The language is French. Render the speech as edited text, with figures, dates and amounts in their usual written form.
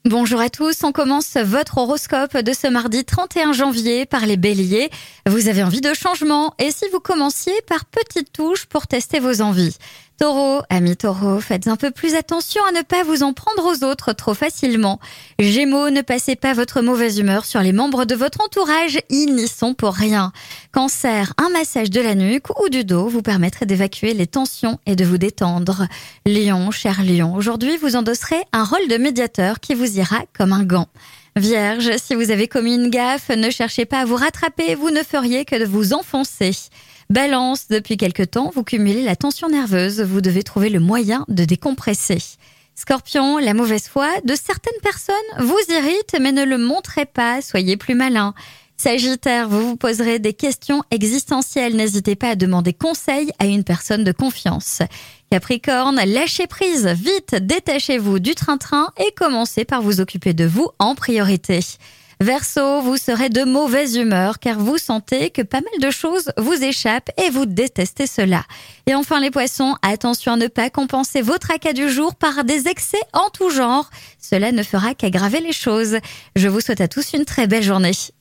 Bonjour à tous, on commence votre horoscope de ce mardi 31 janvier par les béliers. Vous avez envie de changement et si vous commenciez par petites touches pour tester vos envies. Taureau, amis taureau, faites un peu plus attention à ne pas vous en prendre aux autres trop facilement. Gémeaux, ne passez pas votre mauvaise humeur sur les membres de votre entourage, ils n'y sont pour rien. Cancer, un massage de la nuque ou du dos vous permettrait d'évacuer les tensions et de vous détendre. Lion, cher lion, aujourd'hui vous endosserez un rôle de médiateur qui vous ira comme un gant. Vierge, si vous avez commis une gaffe, ne cherchez pas à vous rattraper, vous ne feriez que de vous enfoncer. Balance, depuis quelque temps, vous cumulez la tension nerveuse, vous devez trouver le moyen de décompresser. Scorpion, la mauvaise foi de certaines personnes vous irrite mais ne le montrez pas, soyez plus malin. Sagittaire, vous vous poserez des questions existentielles, n'hésitez pas à demander conseil à une personne de confiance. Capricorne, lâchez prise, vite, détachez-vous du train-train et commencez par vous occuper de vous en priorité. Verseau, vous serez de mauvaise humeur car vous sentez que pas mal de choses vous échappent et vous détestez cela. Et enfin les poissons, attention à ne pas compenser vos tracas du jour par des excès en tout genre. Cela ne fera qu'aggraver les choses. Je vous souhaite à tous une très belle journée.